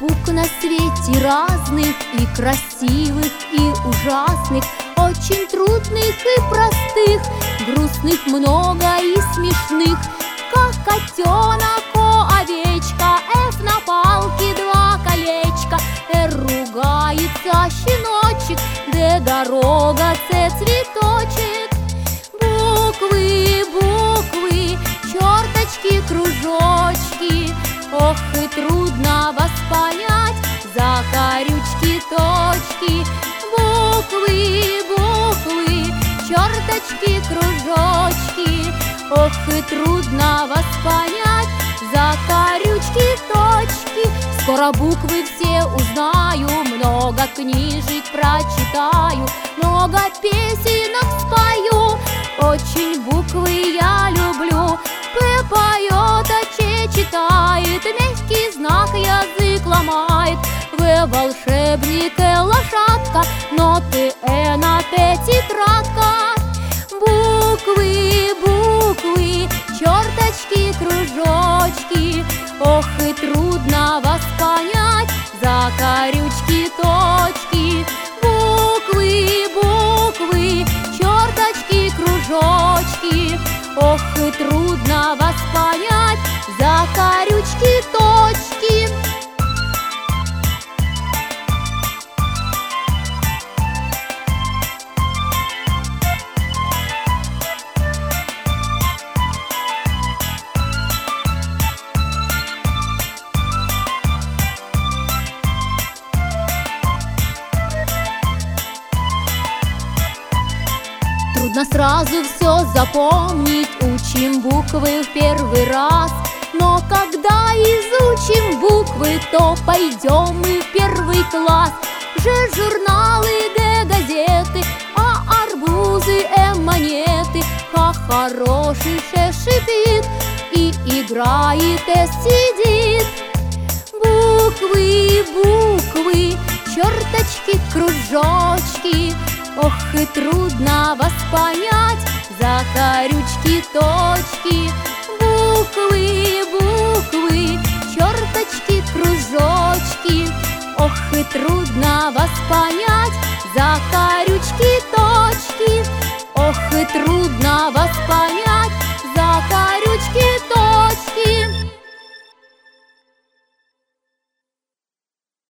букв на свете разных, и красивых, и ужасных, очень трудных и простых, грустных много и смешных. Как котенок, о, овечка, F на палке 2 колечка, R ругается щеночек, D дорога, C цветочек. Буквы, буквы, черточки, кружочки, ох, и трудно вас понять, закорючки, точки. Буквы, буквы, черточки, кружочки, ох, и трудно вас понять, закорючки, точки. Скоро буквы все узнаю, много книжек прочитаю, много песенок спою. Очень буквы я люблю. П поет, а Ч читает, мягкий знак язык ломает. В волшебник, лошадка, ноты на Т тетрадка. Буквы, буквы, черточки, кружочки, ох, и трудно вас понять, закорючки, точки. Буквы, буквы, черточки, кружочки, ох, и трудно вас понять, закорючки, точки. Трудно сразу все запомнить, учим буквы в первый раз. Но когда изучим буквы, то пойдем мы в первый класс. Ж журналы, Г газеты, А арбузы, М монеты, Х хороший, Ш шипит и играет, С сидит. Буквы, буквы, черточки, кружочки, ох, и трудно вас понять, закорючки, точки. Буквы, буквы, черточки, кружочки, ох, и трудно вас понять, закорючки, точки. Ох, и трудно вас понять,